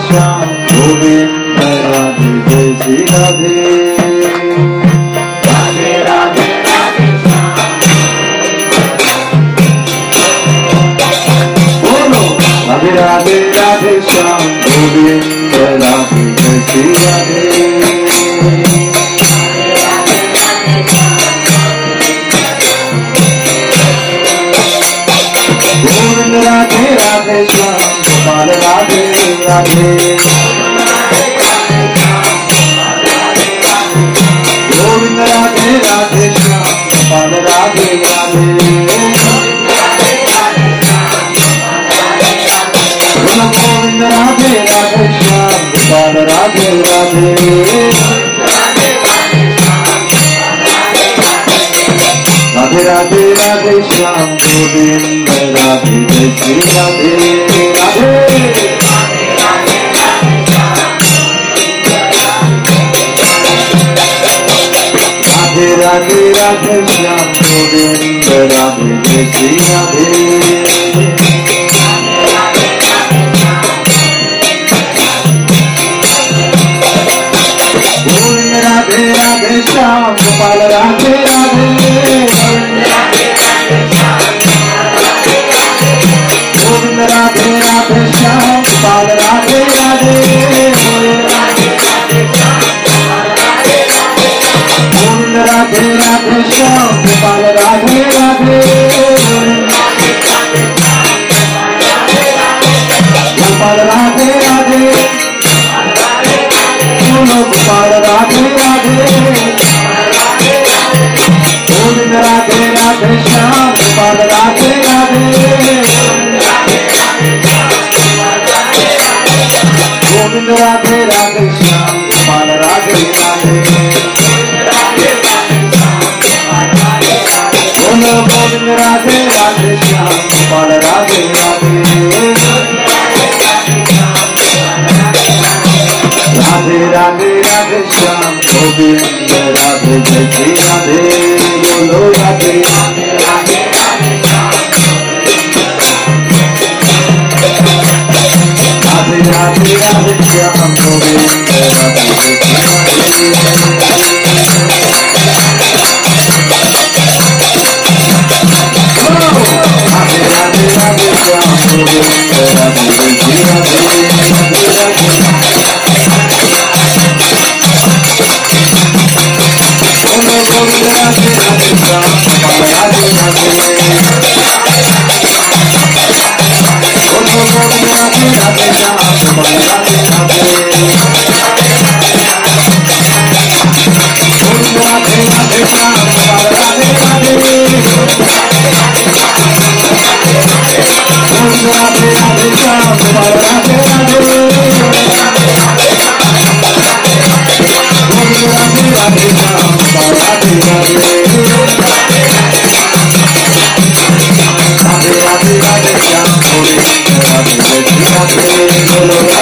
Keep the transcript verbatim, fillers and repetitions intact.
श्याम गोविंद राधे जय श्री राधे। राधे राधे राधे श्याम बोलो राधे राधे राधे श्याम गोविंद राधे जय श्री राधे। गोविंद राधे राधे श्याम गोपाल राधे राधे। गोविंद राधे राधे श्याम गोपाल राधे राधे। गोविंद राधे राधे श्याम गोपाल राधे राधे। राधे राधे राधे श्याम गोविंद राधे जय श्री राधे। राधे राधे राधे राधे श्याम गोविंद राधे जय श्री राधे। गोविंद राधे राधे श्याम गोपाल राधे राधे। गोविंद राधे राधे श्याम गोपाल राधे राधे। गोविंद राधे राधे श्याम गोपाल राधे राधे। गोपाल राधे राधे बोलो गोपाल राधे राधे। गोविंद राधे राधे श्याम गोपाल राधे राधे। गोविंद राधे राधे श्याम गोपाल राधे राधे। बोलो गोविंद राधे राधे श्याम गोपाल राधे राधे। राधे राधे राधे श्याम गोविंद राधे जय श्री राधे। बोलो राधे राधे राधे राधे राधे राधे श्याम गोविंद राधे जय श्री राधे। राधे राधे राधे श्याम गोविंद राधे जय श्री राधे। गोविंद राधे राधे श्याम गोपाल राधे राधे। गोविंद राधे राधे श्याम गोपाल राधे राधे। गोविंद राधे राधे श्याम गोपाल राधे राधे। गोविंद राधे राधे श्याम गोपाल राधे राधे। गोविंद राधे राधे श्याम गोपाल राधे राधे। राधे राधे राधे श्याम गोविंद राधे जय श्री राधे। बोलो